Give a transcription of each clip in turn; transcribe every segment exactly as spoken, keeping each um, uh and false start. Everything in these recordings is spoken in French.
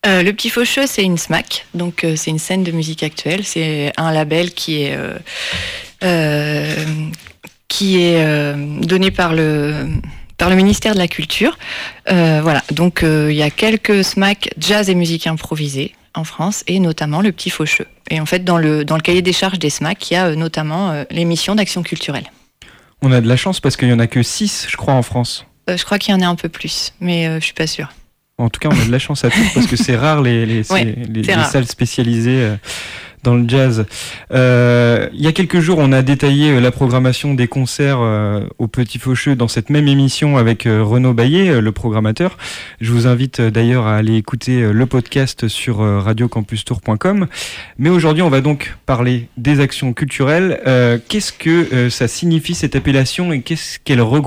Euh, le Petit Faucheux, c'est une SMAC, donc euh, c'est une scène de musique actuelle. C'est un label qui est euh, euh, qui est euh, donné par le par le ministère de la Culture. Euh, voilà, donc euh, il y a quelques SMAC jazz et musique improvisée en France, et notamment le Petit Faucheux. Et en fait, dans le dans le cahier des charges des SMAC, il y a euh, notamment euh, les missions d'action culturelle. On a de la chance parce qu'il y en a que six, je crois, en France. Euh, je crois qu'il y en a un peu plus, mais euh, je suis pas sûre. En tout cas, on a de la chance à tous parce que c'est rare les, les, Ouais, les, les rare. salles spécialisées euh, dans le jazz. Euh, il y a quelques jours, on a détaillé la programmation des concerts euh, au Petit Faucheux dans cette même émission avec euh, Renaud Baillet, le programmateur. Je vous invite euh, d'ailleurs à aller écouter euh, le podcast sur euh, radio campus tour point com. Mais aujourd'hui, on va donc parler des actions culturelles. Euh, qu'est-ce que euh, ça signifie cette appellation et qu'est-ce qu'elle regroupe ?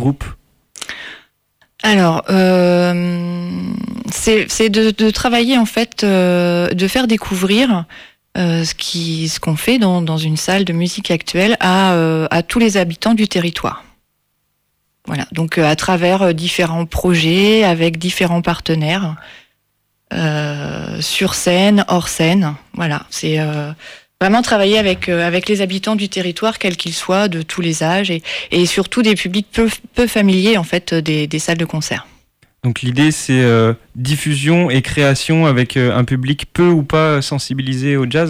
Alors, euh, c'est, c'est de, de travailler en fait, euh, de faire découvrir euh, ce qui, ce qu'on fait dans, dans une salle de musique actuelle à, euh, à tous les habitants du territoire. Voilà, donc euh, à travers euh, différents projets, avec différents partenaires, euh, sur scène, hors scène. Voilà, c'est euh, vraiment travailler avec euh, avec les habitants du territoire, quels qu'ils soient, de tous les âges, et, et surtout des publics peu, peu familiers en fait des, des salles de concert. Donc l'idée, c'est euh, diffusion et création avec euh, un public peu ou pas sensibilisé au jazz ?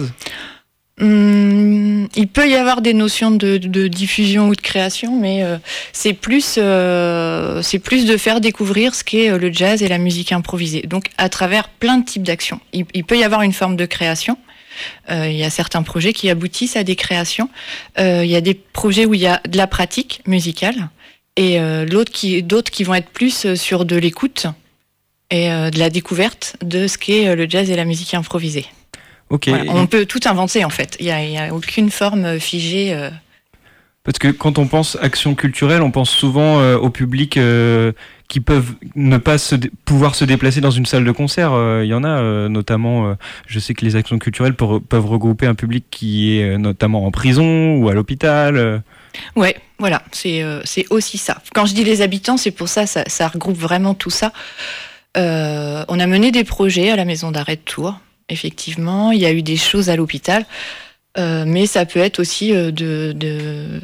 Hum, il peut y avoir des notions de, de diffusion ou de création, mais euh, c'est plus euh, c'est plus de faire découvrir ce qu'est euh, le jazz et la musique improvisée. Donc à travers plein de types d'actions. Il, il peut y avoir une forme de création. Euh, il y a certains projets qui aboutissent à des créations. Euh, il y a des projets où il y a de la pratique musicale et euh, l'autre qui, d'autres qui vont être plus sur de l'écoute et euh, de la découverte de ce qu'est le jazz et la musique improvisée. Ok. Voilà, on peut tout inventer en fait. Il n'y a, il y a aucune forme figée. Euh... Parce que quand on pense action culturelle, on pense souvent euh, au public euh, qui peuvent ne pas se dé- pouvoir se déplacer dans une salle de concert. Euh, il y en a euh, notamment, euh, je sais que les actions culturelles peuvent, peuvent regrouper un public qui est euh, notamment en prison ou à l'hôpital. Euh. Ouais, voilà, c'est, euh, c'est aussi ça. Quand je dis les habitants, c'est pour ça, ça, ça regroupe vraiment tout ça. Euh, on a mené des projets à la maison d'arrêt de Tours, effectivement. Il y a eu des choses à l'hôpital. Euh, mais ça peut être aussi euh, de, de,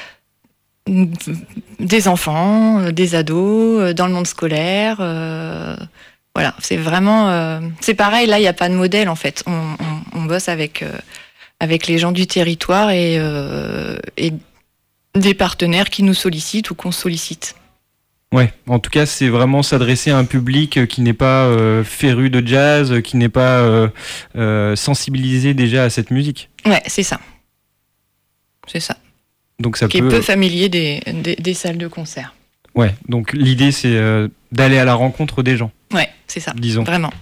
des enfants, des ados, euh, dans le monde scolaire. Euh, voilà, c'est vraiment... Euh, c'est pareil, là, il n'y a pas de modèle, en fait. On, on, on bosse avec, euh, avec les gens du territoire et, euh, et des partenaires qui nous sollicitent ou qu'on sollicite. Ouais, en tout cas, c'est vraiment s'adresser à un public qui n'est pas euh, féru de jazz, qui n'est pas euh, euh, sensibilisé déjà à cette musique. Ouais, c'est ça. C'est ça. Donc ça qui peut... est peu familier des, des, des salles de concert. Ouais, donc l'idée, c'est euh, d'aller à la rencontre des gens. Ouais, c'est ça. Disons. Vraiment.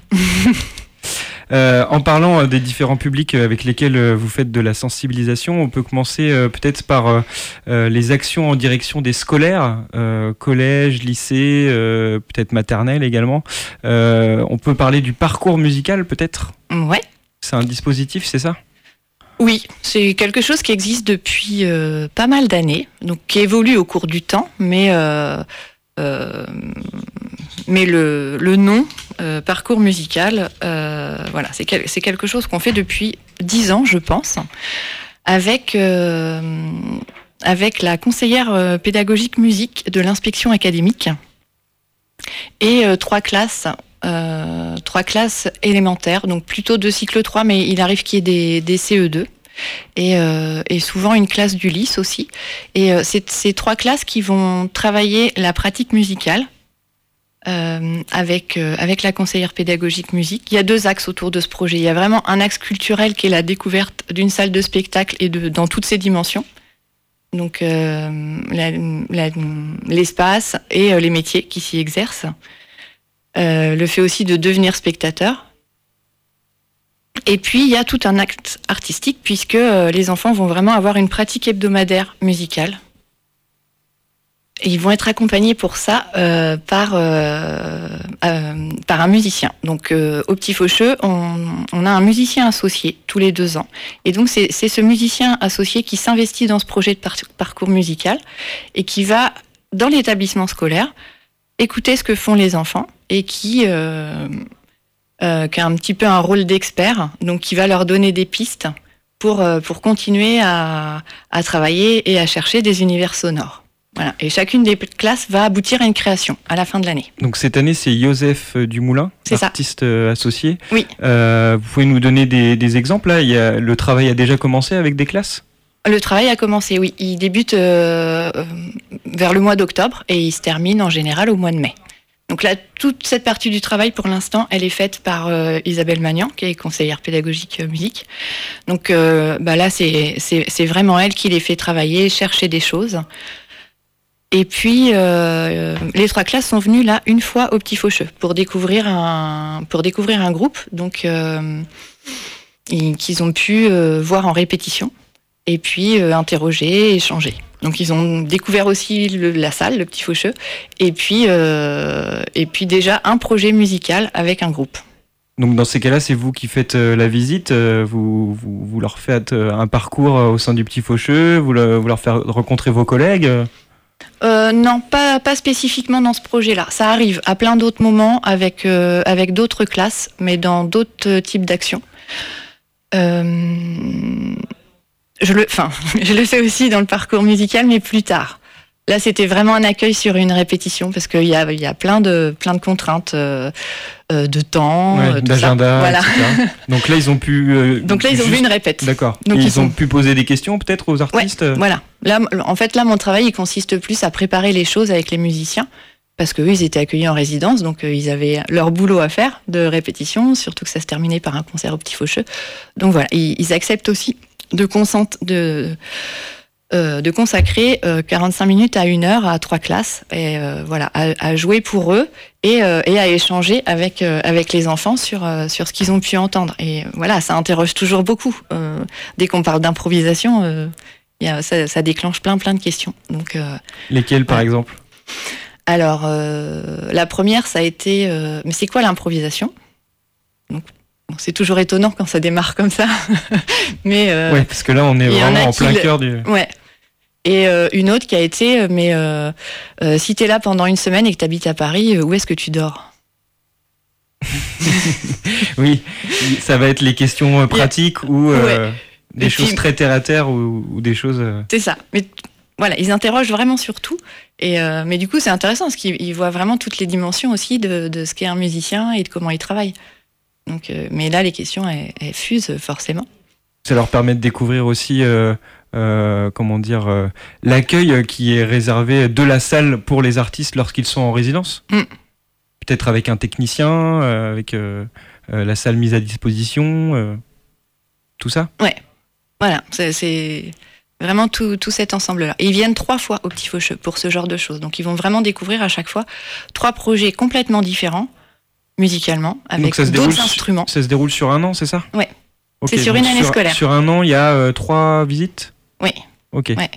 Euh, en parlant euh, des différents publics avec lesquels euh, vous faites de la sensibilisation, on peut commencer euh, peut-être par euh, euh, les actions en direction des scolaires, euh, collège, lycée, euh, peut-être maternelle également. Euh, on peut parler du parcours musical peut-être ? Ouais. C'est un dispositif, c'est ça ? Oui, c'est quelque chose qui existe depuis euh, pas mal d'années, donc qui évolue au cours du temps, mais euh, euh, mais le, le nom euh, parcours musical, euh, voilà, c'est, quel, c'est quelque chose qu'on fait depuis dix ans, je pense, avec euh, avec la conseillère pédagogique musique de l'inspection académique et euh, trois classes. Euh, trois classes élémentaires, donc plutôt de cycle trois, mais il arrive qu'il y ait des, des C E deux et, euh, et souvent une classe du lycée aussi. Et euh, c'est ces trois classes qui vont travailler la pratique musicale euh, avec, euh, avec la conseillère pédagogique musique. Il y a deux axes autour de ce projet. Il y a vraiment un axe culturel qui est la découverte d'une salle de spectacle et de, dans toutes ses dimensions. Donc euh, la, la, l'espace et euh, les métiers qui s'y exercent. Euh, le fait aussi de devenir spectateur. Et puis, il y a tout un acte artistique, puisque euh, les enfants vont vraiment avoir une pratique hebdomadaire musicale. Et ils vont être accompagnés pour ça euh, par, euh, euh, par un musicien. Donc, euh, au Petit Faucheux, on, on a un musicien associé tous les deux ans. Et donc, c'est, c'est ce musicien associé qui s'investit dans ce projet de par- parcours musical et qui va, dans l'établissement scolaire, écouter ce que font les enfants et qui, euh, euh, qui a un petit peu un rôle d'expert, donc qui va leur donner des pistes pour, euh, pour continuer à, à travailler et à chercher des univers sonores. Voilà. Et chacune des classes va aboutir à une création à la fin de l'année. Donc cette année, c'est Joseph Dumoulin, c'est artiste ça. associé. Oui. Euh, vous pouvez nous donner des, des exemples là? Il y a, le travail a déjà commencé avec des classes? Le travail a commencé, oui. Il débute euh, vers le mois d'octobre et il se termine en général au mois de mai. Donc là, toute cette partie du travail, pour l'instant, elle est faite par euh, Isabelle Magnan, qui est conseillère pédagogique euh, musique. Donc euh, bah là, c'est, c'est, c'est vraiment elle qui les fait travailler, chercher des choses. Et puis, euh, les trois classes sont venues là une fois au Petit Faucheux pour découvrir un, pour découvrir un groupe, donc euh, et, qu'ils ont pu euh, voir en répétition et puis euh, interroger, échanger. Donc ils ont découvert aussi le, la salle, le Petit Faucheux, et puis euh, et puis déjà un projet musical avec un groupe. Donc dans ces cas-là, c'est vous qui faites euh, la visite, euh, vous, vous vous leur faites euh, un parcours euh, au sein du Petit Faucheux, vous, le, vous leur faites rencontrer vos collègues. Euh... Euh, non, pas, pas spécifiquement dans ce projet-là. Ça arrive à plein d'autres moments avec, euh, avec d'autres classes, mais dans d'autres types d'actions. Euh, je, le, enfin, je le fais aussi dans le parcours musical, mais plus tard. Là, c'était vraiment un accueil sur une répétition, parce qu'il y a, il y a plein, de, plein de contraintes euh, euh, de temps, ouais, tout d'agenda, ça. Voilà. et cetera. Donc là, ils ont pu... Euh, Donc là, ils ont juste... vu une répète. D'accord. Donc ils, ils ont sont... pu poser des questions, peut-être, aux artistes. Ouais, voilà. Là, en fait, là, mon travail, il consiste plus à préparer les choses avec les musiciens, parce qu'eux, ils étaient accueillis en résidence, donc euh, ils avaient leur boulot à faire de répétition, surtout que ça se terminait par un concert au Petit Faucheux. Donc voilà, ils, ils acceptent aussi de, consent... de, euh, de consacrer euh, quarante-cinq minutes à une heure à trois classes, et euh, voilà, à, à jouer pour eux et, euh, et à échanger avec, euh, avec les enfants sur, euh, sur ce qu'ils ont pu entendre. Et euh, voilà, ça interroge toujours beaucoup. Euh, dès qu'on parle d'improvisation, euh, y a, ça, ça déclenche plein plein de questions. Donc, euh, lesquelles, par ouais. exemple? Alors, euh, la première, ça a été... Euh, mais c'est quoi l'improvisation? Donc, bon, c'est toujours étonnant quand ça démarre comme ça. mais euh, ouais, parce que là, on est vraiment en plein cœur du... Ouais. Et euh, une autre qui a été, mais euh, euh, si t'es là pendant une semaine et que t'habites à Paris, où est-ce que tu dors? Oui, ça va être les questions pratiques yeah. ou euh, ouais. des et choses puis, très terre-à-terre ou, ou des choses... Euh... C'est ça. Mais voilà, ils interrogent vraiment sur tout. Et euh, mais du coup, c'est intéressant parce qu'ils voient vraiment toutes les dimensions aussi de, de ce qu'est un musicien et de comment il travaille. Donc, euh, mais là, les questions, elles, elles fusent forcément. Ça leur permet de découvrir aussi... Euh... Euh, comment dire, euh, l'accueil qui est réservé de la salle pour les artistes lorsqu'ils sont en résidence. Mm. Peut-être avec un technicien, euh, avec euh, euh, la salle mise à disposition, euh, tout ça. Ouais, voilà, c'est, c'est vraiment tout, tout cet ensemble-là. Et ils viennent trois fois au Petit Faucheux pour ce genre de choses. Donc ils vont vraiment découvrir à chaque fois trois projets complètement différents, musicalement, avec d'autres déroule, instruments. Ça se déroule sur un an, c'est ça? Ouais. Okay, c'est sur une année sur, scolaire. Sur un an, il y a euh, trois visites? Oui. Ok. Ouais.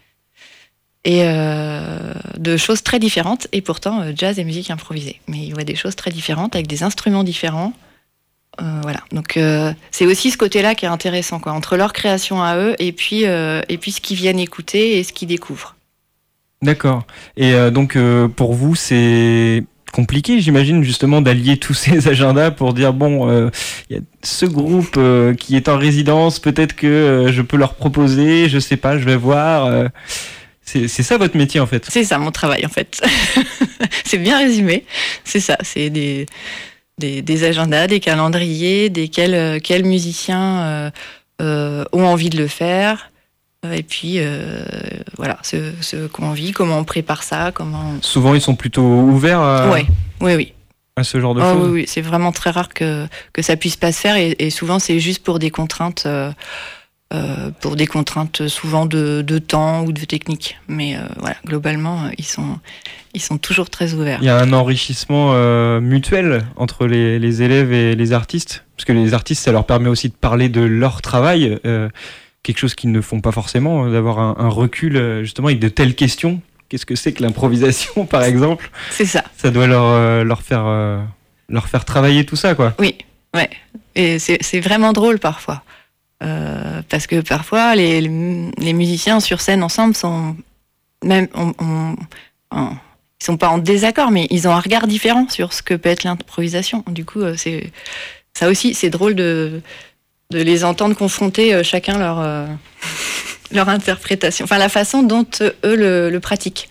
Et euh, de choses très différentes, et pourtant euh, jazz et musique improvisée. Mais il y a des choses très différentes, avec des instruments différents. Euh, voilà. Donc euh, c'est aussi ce côté-là qui est intéressant, quoi, entre leur création à eux et puis, euh, et puis ce qu'ils viennent écouter et ce qu'ils découvrent. D'accord. Et euh, donc euh, pour vous, c'est... compliqué, j'imagine, justement, d'allier tous ces agendas pour dire, bon, il euh, y a ce groupe euh, qui est en résidence, peut-être que euh, je peux leur proposer, je sais pas, je vais voir. Euh, c'est, c'est ça votre métier, en fait? C'est ça, mon travail, en fait. C'est bien résumé. C'est ça, c'est des, des, des agendas, des calendriers, des quels, quels musiciens euh, euh, ont envie de le faire. Et puis, euh, voilà, ce, ce qu'on vit, comment on prépare ça, comment... Souvent, ils sont plutôt ouverts à, ouais, oui, oui. à ce genre de oh, choses. Oui, oui, c'est vraiment très rare que, que ça puisse pas se faire. Et, et souvent, c'est juste pour des contraintes, euh, euh, pour des contraintes souvent de, de temps ou de technique. Mais euh, voilà, globalement, ils sont, ils sont toujours très ouverts. Il y a un enrichissement euh, mutuel entre les, les élèves et les artistes. Parce que les artistes, ça leur permet aussi de parler de leur travail. Euh, quelque chose qu'ils ne font pas forcément, d'avoir un, un recul justement avec de telles questions. Qu'est-ce que c'est que l'improvisation, par exemple? C'est ça. Ça doit leur, euh, leur, faire, euh, leur faire travailler tout ça, quoi. Oui, ouais. Et c'est, c'est vraiment drôle parfois. Euh, parce que parfois, les, les musiciens sur scène ensemble sont... Même, on, on, on, ils sont pas en désaccord, mais ils ont un regard différent sur ce que peut être l'improvisation. Du coup, euh, c'est ça aussi, c'est drôle de de les entendre confronter euh, chacun leur euh, leur interprétation, enfin la façon dont euh, eux le, le pratiquent.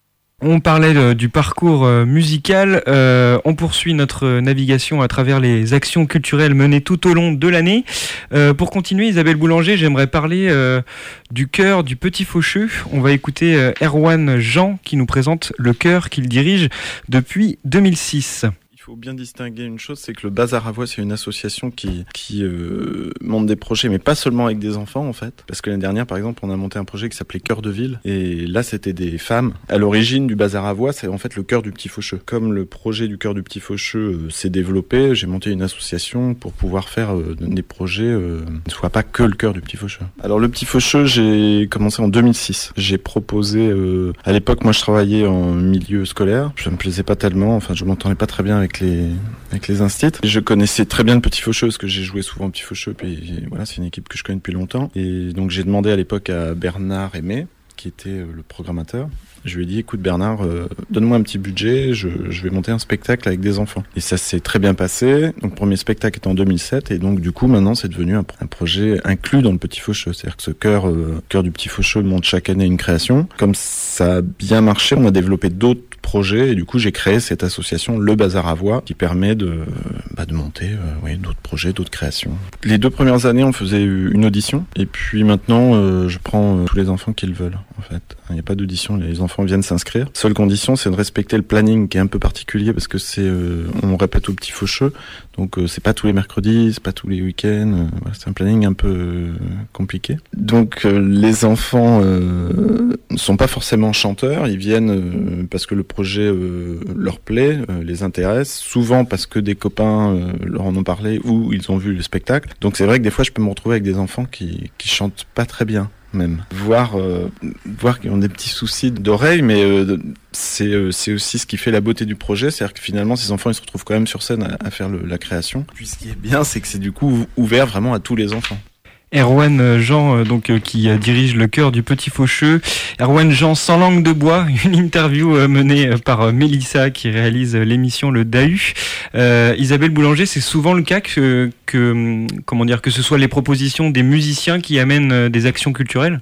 On parlait de, du parcours euh, musical, euh, on poursuit notre navigation à travers les actions culturelles menées tout au long de l'année. Euh, pour continuer, Isabelle Boulanger, j'aimerais parler euh, du chœur du Petit Faucheux. On va écouter euh, Erwan Jean qui nous présente le chœur qu'il dirige depuis deux mille six. Il faut bien distinguer une chose, c'est que le Bazar à Voix, c'est une association qui, qui euh, monte des projets, mais pas seulement avec des enfants en fait. Parce que l'année dernière, par exemple, on a monté un projet qui s'appelait Chœur de Ville, et là, c'était des femmes. À l'origine du Bazar à Voix, c'est en fait le chœur du Petit Faucheux. Comme le projet du chœur du Petit Faucheux euh, s'est développé, j'ai monté une association pour pouvoir faire euh, des projets euh, ne soient pas que le chœur du Petit Faucheux. Alors le Petit Faucheux, j'ai commencé en deux mille six. J'ai proposé, euh, à l'époque, moi je travaillais en milieu scolaire, ça me plaisait pas tellement, enfin je m'entendais pas très bien avec les avec les instits. Je connaissais très bien le Petit Faucheux parce que j'ai joué souvent au Petit Faucheux, puis voilà, c'est une équipe que je connais depuis longtemps. Et donc j'ai demandé à l'époque à Bernard Aimé, qui était le programmateur. Je lui ai dit, écoute Bernard, euh, donne-moi un petit budget, je, je vais monter un spectacle avec des enfants. Et ça s'est très bien passé. Donc le premier spectacle était en deux mille sept, et donc du coup maintenant c'est devenu un, un projet inclus dans le Petit Faucheux. C'est-à-dire que ce chœur, euh, chœur du Petit Faucheux monte chaque année une création. Comme ça a bien marché, on a développé d'autres projets, et du coup j'ai créé cette association Le Bazar à Voix qui permet de, bah, de monter euh, oui, d'autres projets, d'autres créations. Les deux premières années on faisait une audition, et puis maintenant euh, je prends euh, tous les enfants qui le veulent en fait. Il n'y a pas d'audition, les enfants viennent s'inscrire. Seule condition, c'est de respecter le planning qui est un peu particulier parce que c'est, euh, on répète au Petit Faucheux, donc euh, c'est pas tous les mercredis, c'est pas tous les week-ends. Euh, voilà, c'est un planning un peu euh, compliqué. Donc euh, les enfants euh, ne sont pas forcément chanteurs, ils viennent euh, parce que le projet euh, leur plaît, euh, les intéresse, souvent parce que des copains euh, leur en ont parlé ou ils ont vu le spectacle. Donc c'est vrai que des fois, je peux me retrouver avec des enfants qui qui chantent pas très bien. Même voir euh, voir qu'ils ont des petits soucis d'oreille, mais euh, c'est euh, c'est aussi ce qui fait la beauté du projet, c'est-à-dire que finalement ces enfants ils se retrouvent quand même sur scène à, à faire le, la création. Puis ce qui est bien, c'est que c'est du coup ouvert vraiment à tous les enfants. Erwan Jean, donc euh, qui euh, dirige le chœur du Petit Faucheux. Erwan Jean, sans langue de bois, une interview euh, menée euh, par euh, Mélissa qui réalise euh, l'émission Le Dahu. Euh, Isabelle Boulanger, c'est souvent le cas que, que comment dire que ce soit les propositions des musiciens qui amènent euh, des actions culturelles.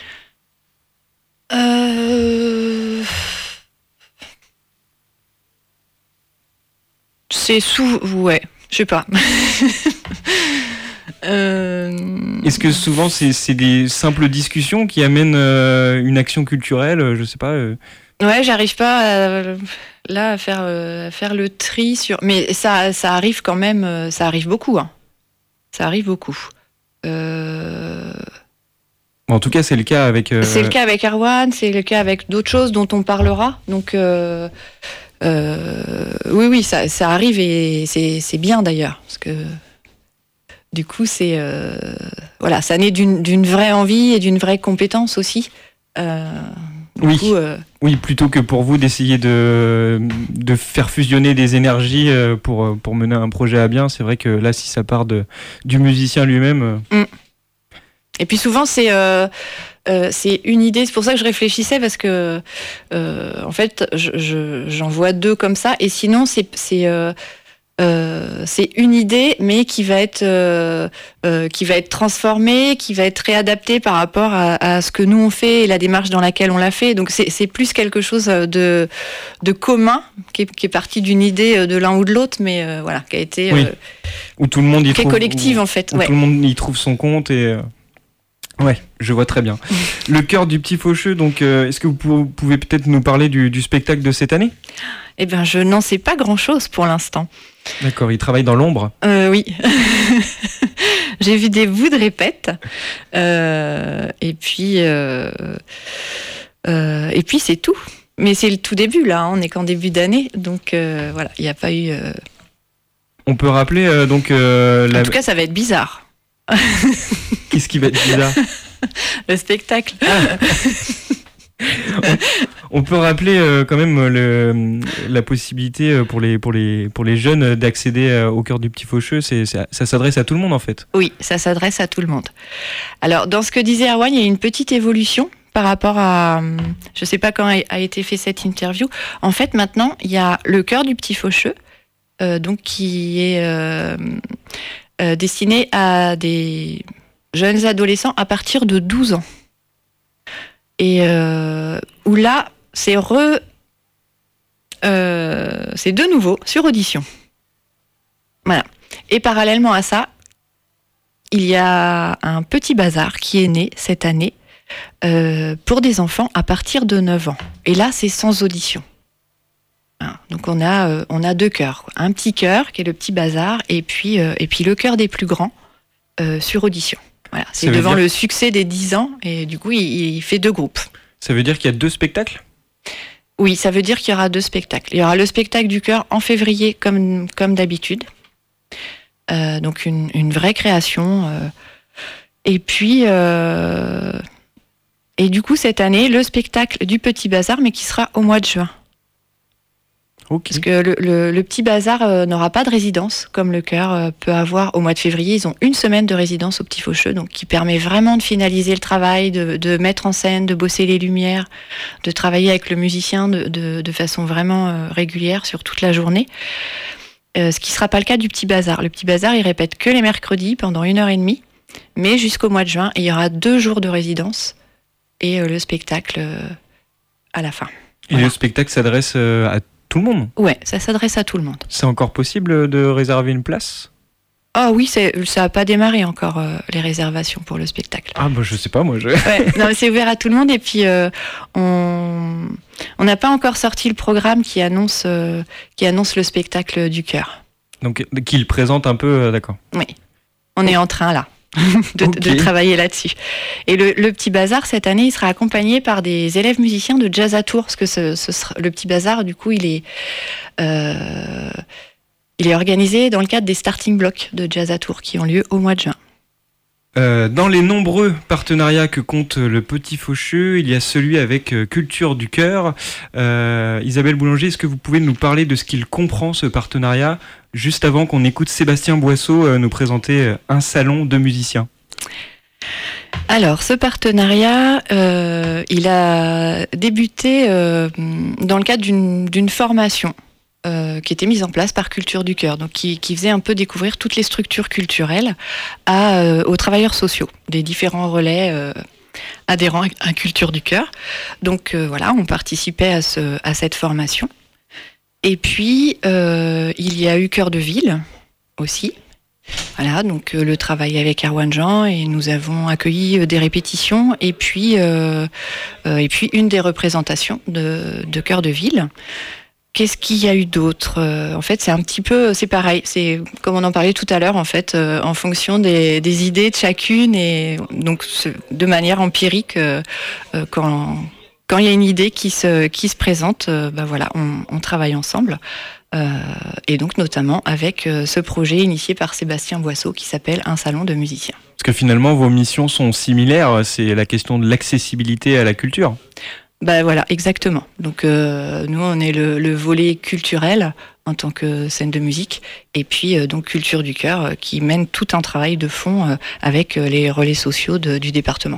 Euh... C'est sous, ouais, je sais pas. Euh... Est-ce que souvent c'est, c'est des simples discussions qui amènent euh, une action culturelle, je sais pas euh... Ouais, j'arrive pas à, là à faire, à faire le tri sur. Mais ça, ça arrive quand même, ça arrive beaucoup. Hein. Ça arrive beaucoup. Euh... En tout cas, c'est le cas avec. Euh... C'est le cas avec Erwan, c'est le cas avec d'autres choses dont on parlera. Donc, euh... Euh... oui, oui, ça, ça arrive et c'est, c'est bien d'ailleurs, parce que. Du coup, c'est euh, voilà, ça naît d'une, d'une vraie envie et d'une vraie compétence aussi. Euh, oui, coup, euh... oui, plutôt que pour vous d'essayer de de faire fusionner des énergies pour pour mener un projet à bien. C'est vrai que là, si ça part de du musicien lui-même. Mm. Et puis souvent, c'est euh, euh, c'est une idée. C'est pour ça que je réfléchissais parce que euh, en fait, je, je, j'en vois deux comme ça. Et sinon, c'est c'est euh, Euh, c'est une idée, mais qui va être euh, euh, qui va être transformée, qui va être réadaptée par rapport à, à ce que nous on fait et la démarche dans laquelle on l'a fait. Donc c'est, c'est plus quelque chose de de commun qui est, qui est parti d'une idée de l'un ou de l'autre, mais euh, voilà, qui a été oui. euh, où tout le monde y qui est trouve, collective où, en fait. Où ouais. Tout le monde y trouve son compte et. Euh... Ouais, je vois très bien. Le chœur du Petit Faucheux, donc, euh, est-ce que vous pouvez peut-être nous parler du, du spectacle de cette année ? Eh bien, je n'en sais pas grand-chose pour l'instant. D'accord, il travaille dans l'ombre ? euh, Oui. J'ai vu des bouts de répète. Euh, et puis, euh, euh, et puis c'est tout. Mais c'est le tout début, là. Hein, on n'est qu'en début d'année. Donc, euh, voilà, il n'y a pas eu... Euh... On peut rappeler, euh, donc... Euh, la... En tout cas, ça va être bizarre. Qu'est-ce qui va être bizarre ? Le spectacle. Ah. on, on peut rappeler euh, quand même le, la possibilité pour les, pour, les, pour les jeunes d'accéder au chœur du Petit Faucheux. C'est, ça, ça s'adresse à tout le monde en fait. Oui, ça s'adresse à tout le monde. Alors, dans ce que disait Erwan, il y a une petite évolution par rapport à, je sais pas quand a, a été fait cette interview. En fait, maintenant, il y a le chœur du Petit Faucheux, euh, donc qui est euh, euh, destiné à des jeunes adolescents à partir de douze ans. Et euh, où là, c'est re, euh, c'est de nouveau sur audition. Voilà. Et parallèlement à ça, il y a un petit bazar qui est né cette année euh, pour des enfants à partir de neuf ans. Et là, c'est sans audition. Voilà. Donc on a, euh, on a deux chœurs. Un petit chœur qui est le petit bazar et puis, euh, et puis le chœur des plus grands euh, sur audition. Voilà. C'est devant dire... le succès des dix ans et du coup, il, il fait deux groupes. Ça veut dire qu'il y a deux spectacles ? Oui, ça veut dire qu'il y aura deux spectacles. Il y aura le spectacle du chœur en février comme, comme d'habitude. Euh, donc une, une vraie création. Euh, et puis, euh, et du coup, cette année, le spectacle du Petit Bazar, mais qui sera au mois de juin. Okay. Parce que le, le, le Petit Bazar euh, n'aura pas de résidence, comme le chœur euh, peut avoir au mois de février. Ils ont une semaine de résidence au Petit Faucheux, donc qui permet vraiment de finaliser le travail, de, de mettre en scène, de bosser les lumières, de travailler avec le musicien de, de, de façon vraiment euh, régulière sur toute la journée. Euh, ce qui ne sera pas le cas du Petit Bazar. Le Petit Bazar, il répète que les mercredis pendant une heure et demie, mais jusqu'au mois de juin, il y aura deux jours de résidence et euh, le spectacle euh, à la fin. Et voilà. Le spectacle s'adresse euh, à tout le monde ? Ouais, ça s'adresse à tout le monde. C'est encore possible de réserver une place ? Ah oui, c'est, ça n'a pas démarré encore euh, les réservations pour le spectacle. Ah bah je sais pas, moi je... Ouais, non, c'est ouvert à tout le monde et puis euh, on on n'a pas encore sorti le programme qui annonce euh, qui annonce le spectacle du chœur. Donc qu'il présente un peu, euh, d'accord. Oui, on est en train là de, okay. de travailler là-dessus. Et le, le Petit Bazar cette année, il sera accompagné par des élèves musiciens de Jazz à Tours, parce que ce, ce sera, le Petit Bazar, du coup, il est euh, il est organisé dans le cadre des starting blocks de Jazz à Tours qui ont lieu au mois de juin. Euh, dans les nombreux partenariats que compte le Petit Faucheux, il y a celui avec Culture du Cœur. Euh, Isabelle Boulanger, est-ce que vous pouvez nous parler de ce qu'il comprend, ce partenariat, juste avant qu'on écoute Sébastien Boisseau euh, nous présenter un salon de musiciens ? Alors, ce partenariat, euh, il a débuté euh, dans le cadre d'une, d'une formation Euh, qui était mise en place par Culture du Cœur, donc qui, qui faisait un peu découvrir toutes les structures culturelles à, euh, aux travailleurs sociaux, des différents relais euh, adhérents à Culture du Cœur. Donc euh, voilà, on participait à, ce, à cette formation. Et puis, euh, il y a eu Cœur de Ville aussi. Voilà, donc euh, le travail avec Erwan Jean, et nous avons accueilli euh, des répétitions et puis, euh, euh, et puis une des représentations de, de Cœur de Ville. Qu'est-ce qu'il y a eu d'autre ? euh, En fait, c'est un petit peu, c'est pareil. C'est comme on en parlait tout à l'heure, en fait, euh, en fonction des, des idées de chacune et donc de manière empirique, euh, euh, quand quand il y a une idée qui se qui se présente, euh, bah voilà, on, on travaille ensemble euh, et donc notamment avec euh, ce projet initié par Sébastien Boisseau qui s'appelle Un salon de musiciens. Parce que finalement, vos missions sont similaires. C'est la question de l'accessibilité à la culture. Ben voilà, exactement. Donc euh, nous, on est le, le volet culturel en tant que scène de musique, et puis euh, donc Culture du Cœur euh, qui mène tout un travail de fond euh, avec euh, les relais sociaux de, du département.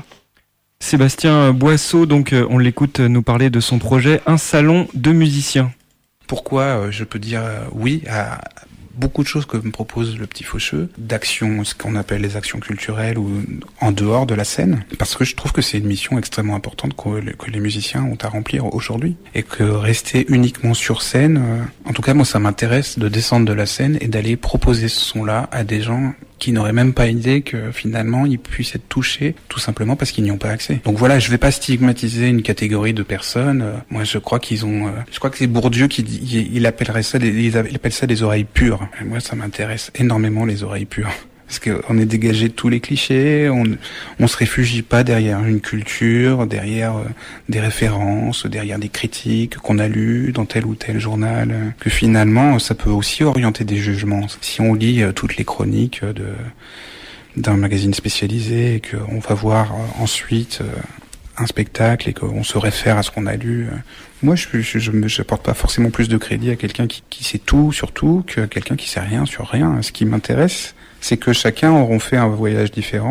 Sébastien Boisseau, donc euh, on l'écoute nous parler de son projet Un salon de musiciens. Pourquoi euh, je peux dire euh, oui à beaucoup de choses que me propose le Petit Faucheux, d'actions, ce qu'on appelle les actions culturelles ou en dehors de la scène, parce que je trouve que c'est une mission extrêmement importante que, que les musiciens ont à remplir aujourd'hui, et que rester uniquement sur scène, euh, en tout cas moi ça m'intéresse de descendre de la scène et d'aller proposer ce son-là à des gens qui n'auraient même pas idée que finalement ils puissent être touchés tout simplement parce qu'ils n'y ont pas accès. Donc voilà, je vais pas stigmatiser une catégorie de personnes. Euh, moi je crois qu'ils ont, euh, je crois que c'est Bourdieu qui il, il appellerait ça, des, il appelle ça des oreilles pures. Et moi ça m'intéresse énormément les oreilles pures. Parce qu'on est dégagé de tous les clichés, on on se réfugie pas derrière une culture, derrière euh, des références, derrière des critiques qu'on a lues dans tel ou tel journal, euh, que finalement ça peut aussi orienter des jugements. Si on lit euh, toutes les chroniques de d'un magazine spécialisé et qu'on va voir euh, ensuite euh, un spectacle et qu'on se réfère à ce qu'on a lu, euh, moi je je je j'apporte pas forcément plus de crédit à quelqu'un qui qui sait tout sur tout que quelqu'un qui sait rien sur rien. Ce qui m'intéresse, c'est que chacun auront fait un voyage différent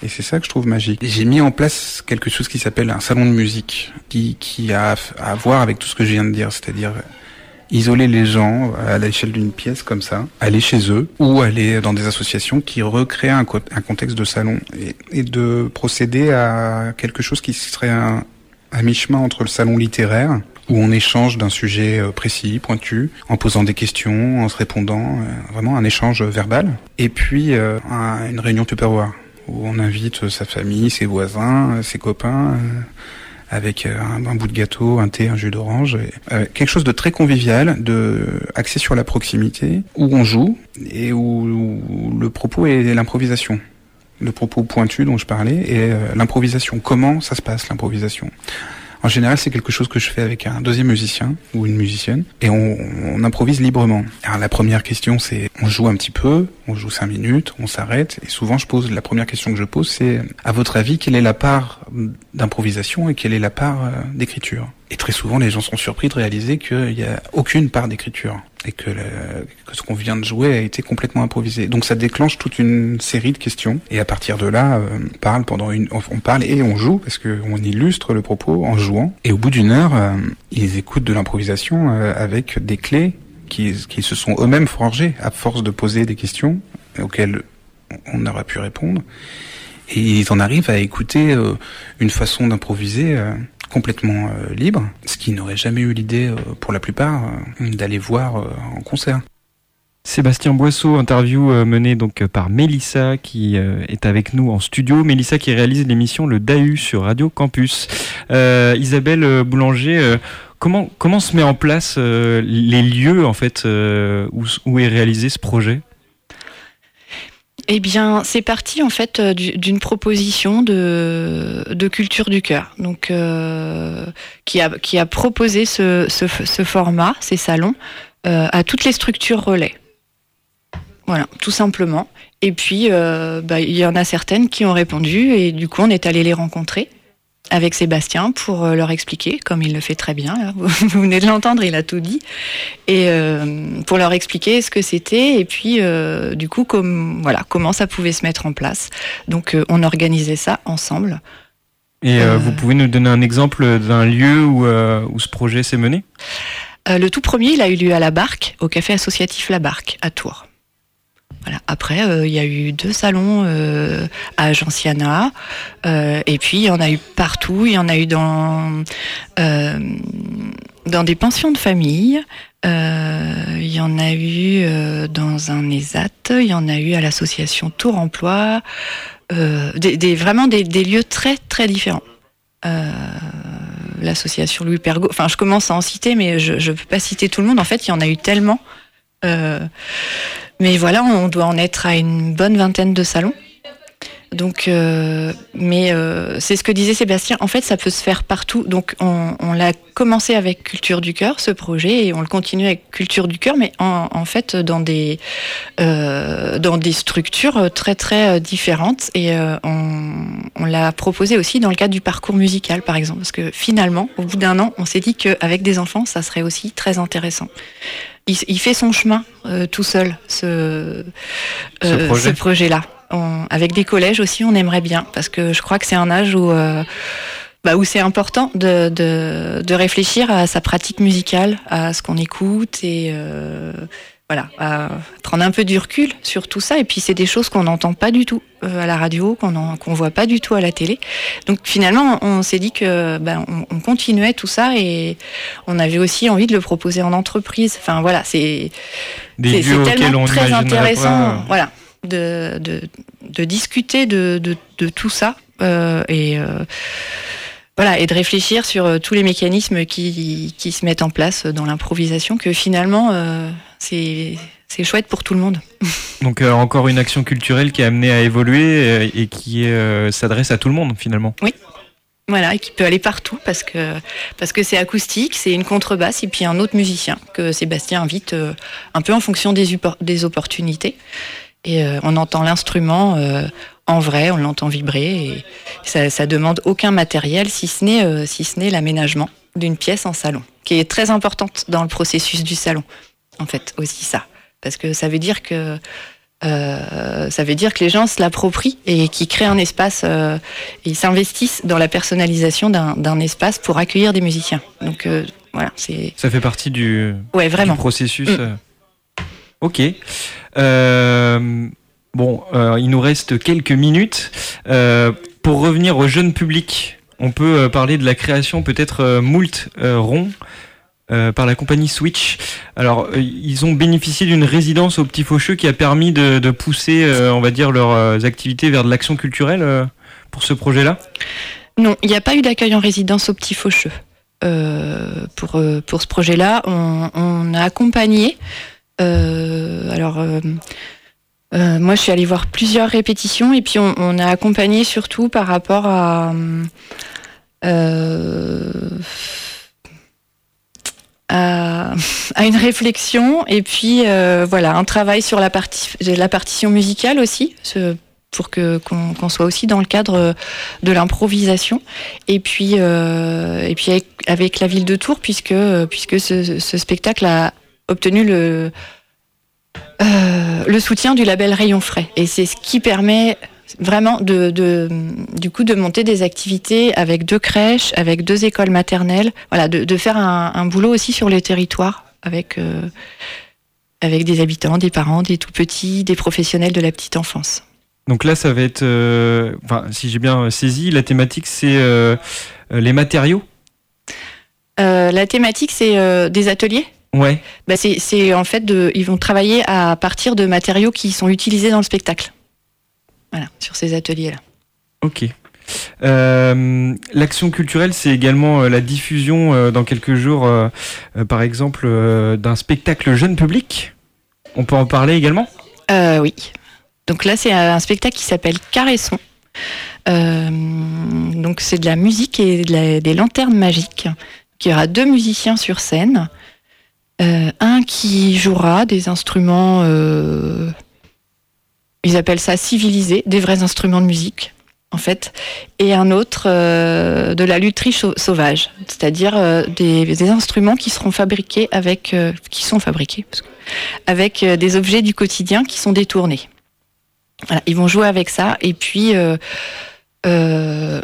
Et c'est ça que je trouve magique. J'ai mis en place quelque chose qui s'appelle un salon de musique, qui, qui a à voir avec tout ce que je viens de dire, c'est-à-dire isoler les gens à l'échelle d'une pièce comme ça, aller chez eux, ou aller dans des associations qui recréent un, co- un contexte de salon, et, et de procéder à quelque chose qui serait un, à mi-chemin entre le salon littéraire, où on échange d'un sujet précis, pointu, en posant des questions, en se répondant, euh, vraiment un échange verbal, et puis euh, un, une réunion Tupperware, où on invite sa famille, ses voisins, ses copains, euh, avec un, un bout de gâteau, un thé, un jus d'orange, et, euh, quelque chose de très convivial, de axé sur la proximité, où on joue, et où, où le propos est l'improvisation. Le propos pointu dont je parlais, et euh, l'improvisation. Comment ça se passe, l'improvisation ? En général, c'est quelque chose que je fais avec un deuxième musicien ou une musicienne, et on, on improvise librement. Alors la première question, c'est on joue un petit peu, on joue cinq minutes, on s'arrête, et souvent je pose la première question que je pose, c'est à votre avis, quelle est la part d'improvisation et quelle est la part euh, d'écriture ? Et très souvent, les gens sont surpris de réaliser qu'il n'y a aucune part d'écriture et que, le, que ce qu'on vient de jouer a été complètement improvisé. Donc ça déclenche toute une série de questions. Et à partir de là, euh, on parle pendant une, on parle et on joue parce que on illustre le propos en jouant. Et au bout d'une heure, euh, ils écoutent de l'improvisation euh, avec des clés qui, qui se sont eux-mêmes forgées à force de poser des questions auxquelles on aura pu répondre. Et ils en arrivent à écouter euh, une façon d'improviser euh, complètement euh, libre, ce qui n'aurait jamais eu l'idée, euh, pour la plupart, euh, d'aller voir euh, en concert. Sébastien Boisseau, interview euh, menée donc par Mélissa qui euh, est avec nous en studio. Mélissa qui réalise l'émission Le Dahu sur Radio Campus. Euh, Isabelle Boulanger, euh, comment comment se met en place euh, les lieux en fait euh, où, où est réalisé ce projet ? Eh bien, c'est parti en fait d'une proposition de, de Culture du Cœur, donc euh, qui a qui a proposé ce, ce, ce format, ces salons, euh, à toutes les structures relais. Voilà, tout simplement. Et puis, euh, bah, il y en a certaines qui ont répondu, et du coup, on est allé les rencontrer avec Sébastien pour leur expliquer, comme il le fait très bien, là. Vous venez de l'entendre, il a tout dit, et euh, pour leur expliquer ce que c'était, et puis euh, du coup, comme, voilà, comment ça pouvait se mettre en place. Donc euh, on organisait ça ensemble. Et euh, euh, vous pouvez nous donner un exemple d'un lieu où, euh, où ce projet s'est mené ? euh, Le tout premier, il a eu lieu à La Barque, au café associatif La Barque, à Tours. Voilà. Après, euh, il y a eu deux salons euh, à Agenciana, euh, et puis il y en a eu partout. Il y en a eu dans euh, dans des pensions de famille. Euh, il y en a eu euh, dans un ESAT. Il y en a eu à l'association Tours Emploi. Euh, des, des vraiment des, des lieux très très différents. Euh, l'association Louis Pergaud. Enfin, je commence à en citer, mais je je peux pas citer tout le monde. En fait, il y en a eu tellement. Euh, mais voilà, on doit en être à une bonne vingtaine de salons. Donc, euh, mais euh, c'est ce que disait Sébastien. En fait, ça peut se faire partout. Donc, on, on l'a commencé avec Culture du Cœur, ce projet, et on le continue avec Culture du Cœur, mais en, en fait dans des euh, dans des structures très très différentes. Et euh, on, on l'a proposé aussi dans le cadre du parcours musical, par exemple, parce que finalement, au bout d'un an, on s'est dit qu'avec des enfants, ça serait aussi très intéressant. Il, il fait son chemin euh, tout seul, ce, euh, ce, projet. ce projet-là. On, avec des collèges aussi, on aimerait bien, parce que je crois que c'est un âge où, euh, bah, où c'est important de, de, de réfléchir à sa pratique musicale, à ce qu'on écoute, et euh, voilà, à prendre un peu du recul sur tout ça. Et puis c'est des choses qu'on n'entend pas du tout euh, à la radio, qu'on en, qu'on voit pas du tout à la télé. Donc finalement, on, on s'est dit que ben, on, on continuait tout ça, et on avait aussi envie de le proposer en entreprise. Enfin voilà, c'est des c'est, lieux c'est tellement auxquels on très intéressant. pas... Voilà. De, de, de discuter de, de, de tout ça euh, et, euh, voilà, et de réfléchir sur euh, tous les mécanismes qui, qui se mettent en place dans l'improvisation, que finalement euh, c'est, c'est chouette pour tout le monde. Donc euh, encore une action culturelle qui est amenée à évoluer euh, et qui euh, s'adresse à tout le monde finalement. Oui. Voilà, et qui peut aller partout parce que, parce que c'est acoustique, c'est une contrebasse et puis un autre musicien que Sébastien invite euh, un peu en fonction des, upor- des opportunités. Et euh, on entend l'instrument euh, en vrai, on l'entend vibrer, et ça, ça demande aucun matériel, si ce n'est euh, si ce n'est l'aménagement d'une pièce en salon, qui est très importante dans le processus du salon, en fait, aussi ça. Parce que ça veut dire que Euh, ça veut dire que les gens se l'approprient et qu'ils créent un espace euh, et s'investissent dans la personnalisation d'un, d'un espace pour accueillir des musiciens. Donc euh, voilà, c'est... Ça fait partie du, ouais, vraiment. du processus. Mmh. Euh... Ok. Euh, bon, euh, il nous reste quelques minutes. Euh, pour revenir au jeune public, on peut euh, parler de la création peut-être euh, Moult euh, Rond. Euh, par la compagnie Switch. Alors, euh, ils ont bénéficié d'une résidence au Petit Faucheux qui a permis de, de pousser, euh, on va dire, leurs euh, activités vers de l'action culturelle euh, pour ce projet-là ? Non, il n'y a pas eu d'accueil en résidence au Petit Faucheux. Euh, pour, euh, pour ce projet-là, on, on a accompagné. Euh, alors, euh, euh, moi, je suis allée voir plusieurs répétitions et puis on, on a accompagné surtout par rapport à... Euh, À, à une réflexion et puis euh, voilà un travail sur la, partie, la partition musicale aussi ce, pour que, qu'on, qu'on soit aussi dans le cadre de l'improvisation et puis, euh, et puis avec, avec la ville de Tours puisque, puisque ce, ce spectacle a obtenu le, euh, le soutien du label Rayon Frais et c'est ce qui permet vraiment de, de, du coup de monter des activités avec deux crèches, avec deux écoles maternelles, voilà, de, de faire un, un boulot aussi sur les territoires avec, euh, avec des habitants, des parents, des tout petits, des professionnels de la petite enfance. Donc là, ça va être, euh, enfin, si j'ai bien saisi, la thématique c'est euh, les matériaux. Euh, la thématique c'est euh, des ateliers. Ouais. Bah c'est, c'est en fait de, ils vont travailler à partir de matériaux qui sont utilisés dans le spectacle. Voilà, sur ces ateliers-là. Ok. Euh, l'action culturelle, c'est également euh, la diffusion euh, dans quelques jours, euh, euh, par exemple, euh, d'un spectacle jeune public. On peut en parler également ? euh, Oui. Donc là, c'est un spectacle qui s'appelle Caresson. Euh, donc c'est de la musique et de la, des lanternes magiques. Il y aura deux musiciens sur scène. Euh, un qui jouera des instruments... Euh, Ils appellent ça civilisé, des vrais instruments de musique, en fait, et un autre euh, de la lutherie sauvage, c'est-à-dire euh, des, des instruments qui seront fabriqués avec, euh, qui sont fabriqués parce que, avec euh, des objets du quotidien qui sont détournés. Voilà, ils vont jouer avec ça, et puis euh, euh,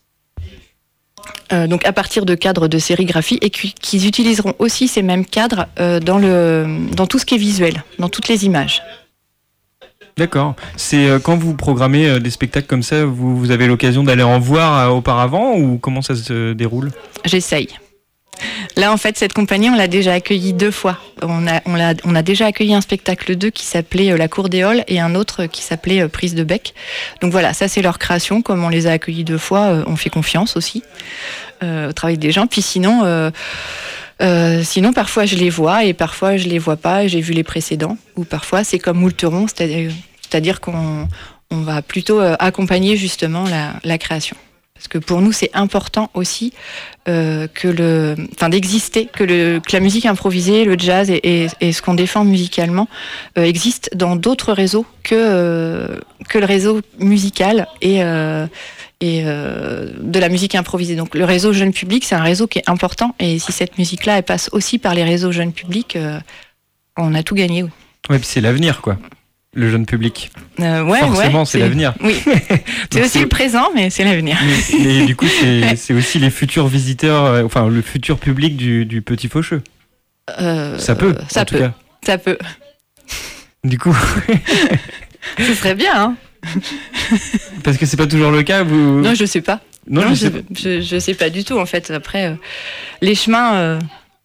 euh, donc à partir de cadres de sérigraphie, et qu'ils utiliseront aussi ces mêmes cadres euh, dans le, dans tout ce qui est visuel, dans toutes les images. D'accord. C'est euh, quand vous programmez euh, des spectacles comme ça, vous, vous avez l'occasion d'aller en voir euh, auparavant ou comment ça se déroule ? J'essaye. Là, en fait, cette compagnie, on l'a déjà accueillie deux fois. On a, on l'a, on a déjà accueilli un spectacle deux qui s'appelait euh, La Cour des Halles et un autre qui s'appelait euh, Prise de bec. Donc voilà, ça c'est leur création. Comme on les a accueillis deux fois, euh, on fait confiance aussi euh, au travail des gens. Puis sinon... Euh, Euh, sinon, parfois je les vois et parfois je les vois pas. J'ai vu les précédents. Ou parfois c'est comme Moult Rond, c'est-à-dire, c'est-à-dire qu'on on va plutôt euh, accompagner justement la, la création. Parce que pour nous, c'est important aussi euh, que le, enfin d'exister, que, le, que la musique improvisée, le jazz et, et, et ce qu'on défend musicalement euh, existe dans d'autres réseaux que euh, que le réseau musical et euh, et euh, de la musique improvisée. Donc le réseau jeune public, c'est un réseau qui est important. Et si cette musique-là, elle passe aussi par les réseaux jeunes publics, euh, on a tout gagné. Oui. Ouais, puis c'est l'avenir, quoi. Le jeune public. Euh, ouais, Forcément, ouais, c'est, c'est l'avenir. Oui. C'est aussi c'est... le présent, mais c'est l'avenir. Mais, et du coup, c'est, c'est aussi les futurs visiteurs, euh, enfin le futur public du, du Petit Faucheux. Euh, ça peut, ça en peut, tout cas. Ça peut. Du coup. Ce serait bien, hein. Parce que c'est pas toujours le cas, vous. Non, je sais pas. Non, non je, je, sais pas. Je, je sais pas du tout, en fait. Après, euh, les chemins. Euh...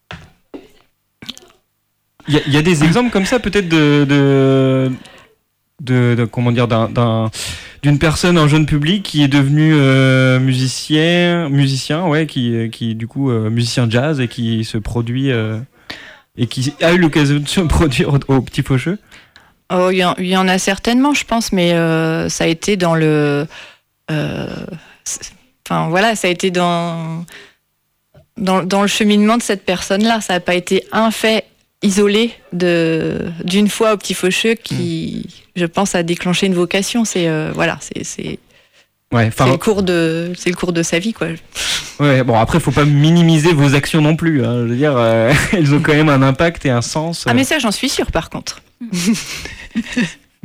Il y, a, il y a des exemples comme ça, peut-être de, de, de, de comment dire, d'un, d'un, d'une personne, un jeune public qui est devenu euh, musicien, musicien, ouais, qui, qui du coup euh, musicien jazz et qui se produit euh, et qui a eu l'occasion de se produire au, au Petit Faucheux. Oh, il y, y en a certainement, je pense, mais euh, ça a été dans le, euh, enfin voilà, ça a été dans, dans dans le cheminement de cette personne-là. Ça n'a pas été un fait isolé de d'une fois au Petit Faucheux qui, mmh. je pense, a déclenché une vocation. C'est euh, voilà, c'est c'est ouais, c'est le cours de c'est le cours de sa vie, quoi. Ouais, bon après, faut pas minimiser vos actions non plus. Hein, je veux dire, euh, elles ont quand même un impact et un sens. Ah mais ça, j'en suis sûre, par contre.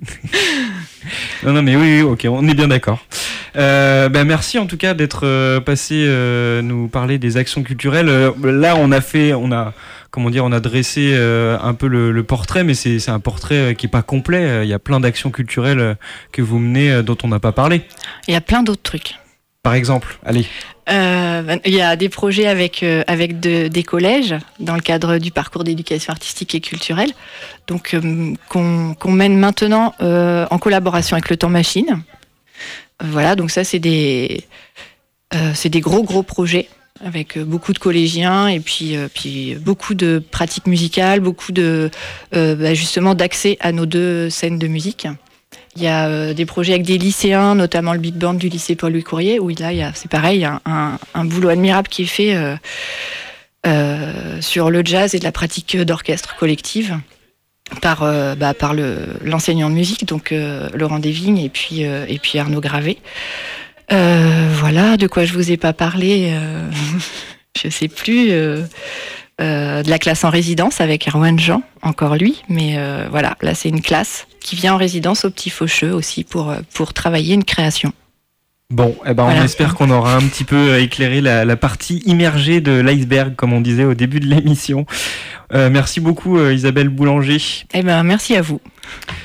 Non, non, mais oui, oui, ok, on est bien d'accord. Euh, ben merci en tout cas d'être euh, passé euh, nous parler des actions culturelles. Euh, là, on a fait, on a, comment dire, on a dressé euh, un peu le, le portrait, mais c'est, c'est un portrait qui est pas complet. Il y a plein d'actions culturelles que vous menez euh, dont on n'a pas parlé. Il y a plein d'autres trucs. Par exemple, allez. Euh, il y a des projets avec euh, avec de, des collèges dans le cadre du parcours d'éducation artistique et culturelle, donc euh, qu'on, qu'on mène maintenant euh, en collaboration avec le Temps Machine. Voilà, donc ça c'est des euh, c'est des gros gros projets avec beaucoup de collégiens et puis euh, puis beaucoup de pratiques musicales, beaucoup de euh, bah, justement d'accès à nos deux scènes de musique. Il y a euh, des projets avec des lycéens, notamment le Big Band du lycée Paul-Louis Courier, où là, il y a, c'est pareil, il y a un, un boulot admirable qui est fait euh, euh, sur le jazz et de la pratique d'orchestre collective par, euh, bah, par le, l'enseignant de musique, donc euh, Laurent Desvignes et puis, euh, et puis Arnaud Gravé. Euh, voilà, de quoi je vous ai pas parlé, euh, je sais plus... Euh, Euh, de la classe en résidence avec Erwan Jean, encore lui, mais euh, voilà, là c'est une classe qui vient en résidence au Petit Faucheux aussi pour, pour travailler une création. Bon, eh ben, voilà. On espère qu'on aura un petit peu éclairé la, la partie immergée de l'iceberg, comme on disait au début de l'émission. Euh, merci beaucoup euh, Isabelle Boulanger. Eh ben, merci à vous.